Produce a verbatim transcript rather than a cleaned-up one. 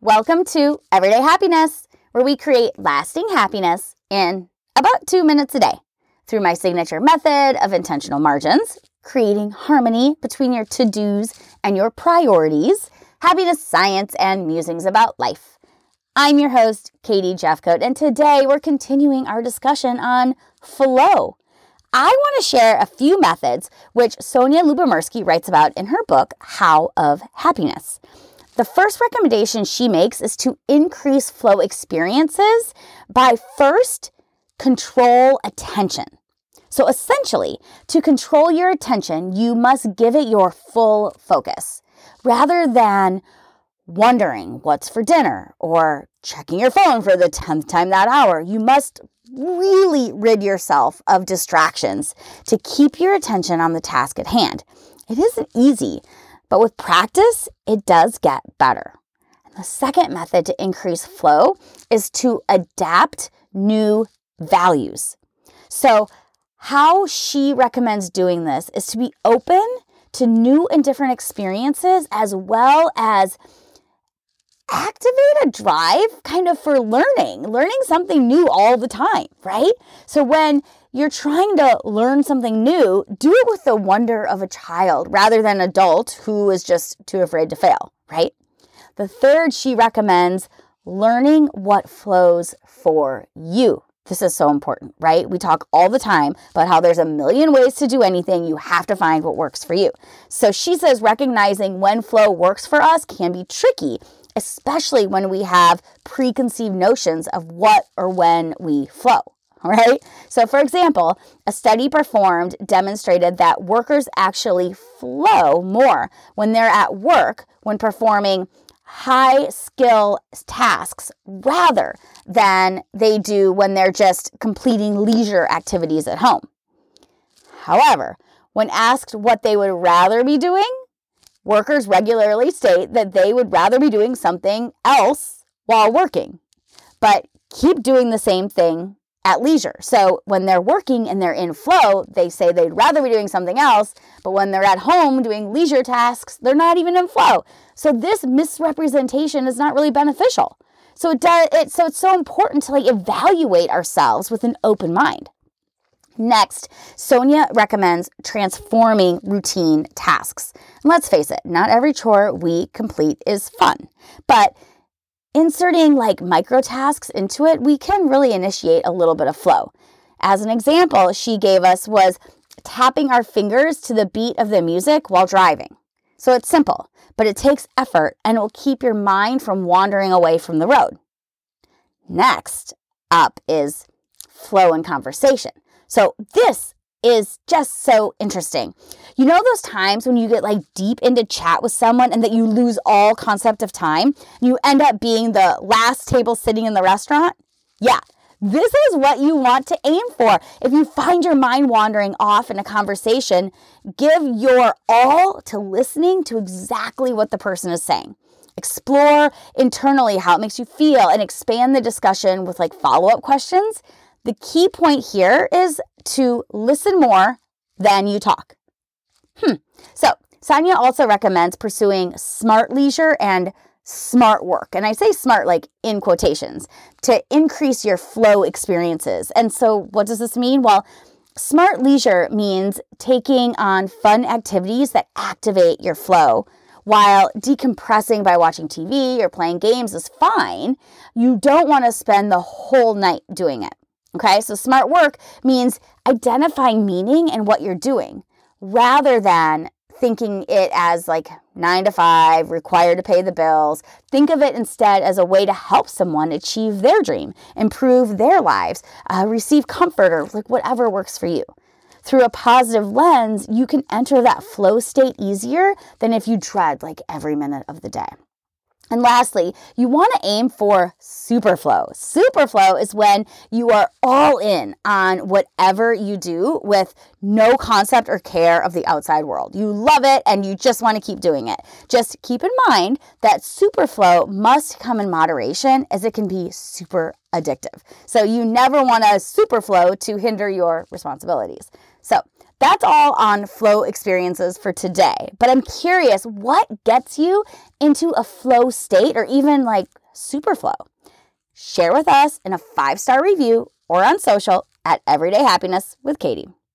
Welcome to Everyday Happiness, where we create lasting happiness in about two minutes a day through my signature method of intentional margins, creating harmony between your to-dos and your priorities, happiness science, and musings about life. I'm your host, Katie Jeffcoat, and today we're continuing our discussion on flow. I want to share a few methods which Sonja Lyubomirsky writes about in her book, How of Happiness. The first recommendation she makes is to increase flow experiences by first control attention. So essentially, to control your attention, you must give it your full focus rather than wondering what's for dinner or checking your phone for the tenth time that hour. You must really rid yourself of distractions to keep your attention on the task at hand. It isn't easy, but with practice, it does get better. And the second method to increase flow is to adapt new values. So how she recommends doing this is to be open to new and different experiences, as well as activate a drive kind of for learning, learning something new all the time, right? So when you're trying to learn something new, do it with the wonder of a child rather than an adult who is just too afraid to fail, right? The third, she recommends learning what flows for you. This is so important, right? We talk all the time about how there's a million ways to do anything. You have to find what works for you. So she says recognizing when flow works for us can be tricky, especially when we have preconceived notions of what or when we flow. All right. So for example, a study performed demonstrated that workers actually flow more when they're at work when performing high skill tasks rather than they do when they're just completing leisure activities at home. However, when asked what they would rather be doing, workers regularly state that they would rather be doing something else while working, but keep doing the same thing at leisure. So when they're working and they're in flow, they say they'd rather be doing something else, but when they're at home doing leisure tasks, they're not even in flow. So this misrepresentation is not really beneficial. So it does it so it's so important to like evaluate ourselves with an open mind. Next, Sonja recommends transforming routine tasks. And let's face it, not every chore we complete is fun, but inserting like micro tasks into it, we can really initiate a little bit of flow. As an example, she gave us was tapping our fingers to the beat of the music while driving. So it's simple, but it takes effort and it will keep your mind from wandering away from the road. Next up is flow in conversation. So this is just so interesting. You know those times when you get like deep into chat with someone and that you lose all concept of time and you end up being the last table sitting in the restaurant? Yeah, this is what you want to aim for. If you find your mind wandering off in a conversation, give your all to listening to exactly what the person is saying. Explore internally how it makes you feel and expand the discussion with like follow-up questions. The key point here is to listen more than you talk. Hmm. So Sonja also recommends pursuing smart leisure and smart work. And I say smart like in quotations to increase your flow experiences. And so what does this mean? Well, smart leisure means taking on fun activities that activate your flow. While decompressing by watching T V or playing games is fine, you don't want to spend the whole night doing it. Okay, so smart work means identifying meaning in what you're doing rather than thinking it as like nine to five, required to pay the bills. Think of it instead as a way to help someone achieve their dream, improve their lives, uh, receive comfort, or like whatever works for you. Through a positive lens, you can enter that flow state easier than if you dread like every minute of the day. And lastly, you want to aim for superflow. Superflow is when you are all in on whatever you do with no concept or care of the outside world. You love it and you just want to keep doing it. Just keep in mind that superflow must come in moderation as it can be super addictive. So you never want a superflow to hinder your responsibilities. So That's all on flow experiences for today. But I'm curious, what gets you into a flow state or even like super flow? Share with us in a five-star review or on social at Everyday Happiness with Katie.